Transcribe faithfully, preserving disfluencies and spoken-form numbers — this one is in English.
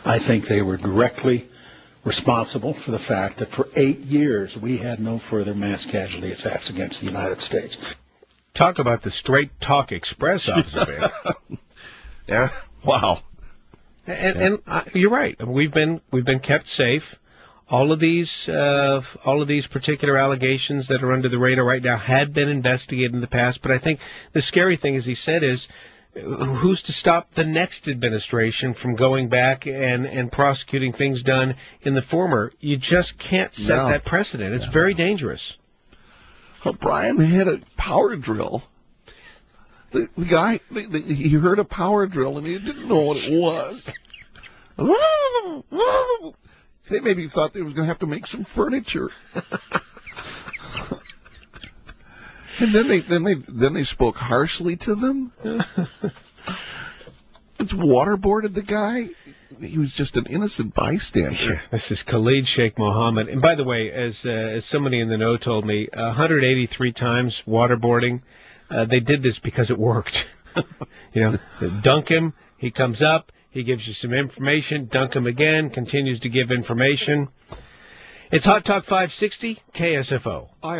I think they were directly responsible for the fact that for eight years we had no further mass casualty attacks against the United States. Talk about the Straight Talk Express, Officer. Yeah. Wow. And, and uh, you're right. We've been we've been kept safe. All of these uh, all of these particular allegations that are under the radar right now had been investigated in the past. But I think the scary thing, as he said, is who's to stop the next administration from going back and, and prosecuting things done in the former? You just can't set No. that precedent. It's No. very dangerous. Oh, Brian, they had a power drill. The, the guy, the, the, he heard a power drill and he didn't know what it was. They maybe thought they was going to have to make some furniture. And then they then they then they spoke harshly to them. It's waterboarded the guy. He was just an innocent bystander. This is Khalid Sheikh Mohammed. And by the way, as uh, as somebody in the know told me, one hundred eighty-three times waterboarding. Uh, they did this because it worked. You know, dunk him, he comes up, he gives you some information, dunk him again, continues to give information. It's Hot Talk five sixty, K S F O.